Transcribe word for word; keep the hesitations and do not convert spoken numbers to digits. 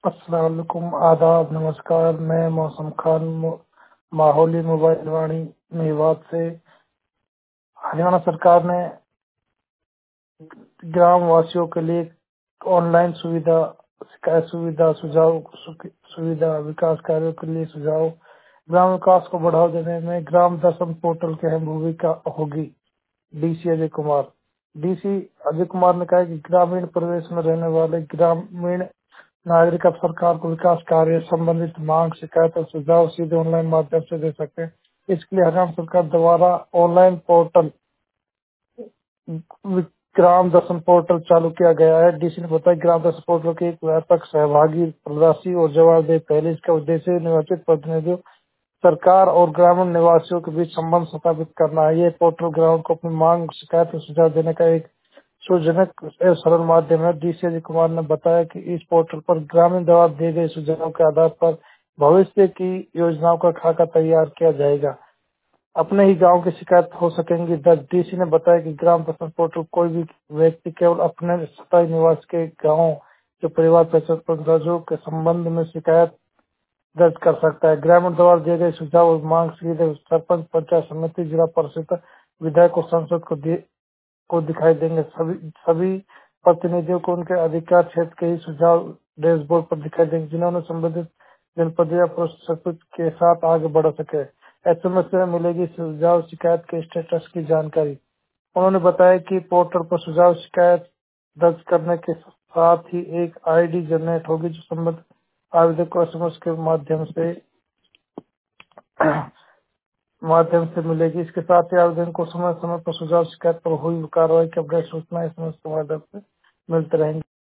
अस्सलाम वालेकुम, आदाब, नमस्कार। मैं मौसम खान मो- माहौली मोबाइल वाणी मेवात से। हरियाणा सरकार ने ग्राम वासियों के लिए ऑनलाइन सुविधा, शिकायत सुविधा, सुझाव सु- सुविधा, विकास कार्यों के लिए सुझाव, ग्राम विकास को बढ़ावा देने में ग्राम दर्शन पोर्टल की अहम भूमिका होगी। डीसी अजय कुमार डीसी अजय कुमार ने कहा है कि ग्रामीण परिवेश में रहने वाले ग्रामीण नागरिक अब सरकार को विकास कार्य संबंधित मांग, शिकायत और सुझाव सीधे ऑनलाइन माध्यम से दे सकते हैं। इसके लिए हरियाणा सरकार द्वारा online portal Gram Darshan portal चालू किया गया है। डीसी ने बताया ग्राम दर्शन पोर्टल की एक व्यापक, सहभागी, पारदर्शी और जवाबदेह पहल। इसका उद्देश्य निर्वाचित प्रतिनिधियों, सरकार और ग्रामीण निवासियों के बीच संबंध स्थापित करना है। ये पोर्टल ग्रामीण को अपनी मांग, शिकायत और सुझाव देने का एक सुजनक एवं सरल माध्यम है। डीसी अजय कुमार ने बताया कि इस पोर्टल पर ग्रामीण द्वारा दिए गए सुझावों के आधार पर भविष्य की योजनाओं का खाका तैयार किया जाएगा। अपने ही गांव की शिकायत हो सकेंगी दर्ज। डीसी ने बताया कि ग्राम दर्शन पोर्टल कोई भी व्यक्ति केवल अपने स्थायी निवास के गाँव के परिवार पहचान दर्जों के संबंध में शिकायत दर्ज कर सकता है। ग्रामीण द्वारा दिए गए सुझाव और मांग सीधे सरपंच, पंचायत समिति, जिला परिषद, विधायक और सांसद को दिए को दिखाई देंगे। सभी सभी प्रतिनिधियों को उनके अधिकार क्षेत्र के ही सुझाव डैशबोर्ड पर दिखाई देंगे, जिन्होंने संबंधित जनपद या सरपंच के साथ आगे बढ़ सके। एसएमएस से मिलेगी सुझाव, शिकायत के स्टेटस की जानकारी। उन्होंने बताया कि पोर्टल पर सुझाव, शिकायत दर्ज करने के साथ ही एक आईडी जनरेट होगी, जो संबंधित आवेदक को एसएमएस के माध्यम से माध्यम से मिलेगी। इसके साथ ही आवेदन को समय समय पर सुझाव, शिकायत पर हुई कार्रवाई की अपडेट सूचना एसएमएस के माध्यम से मिलते रहेंगे।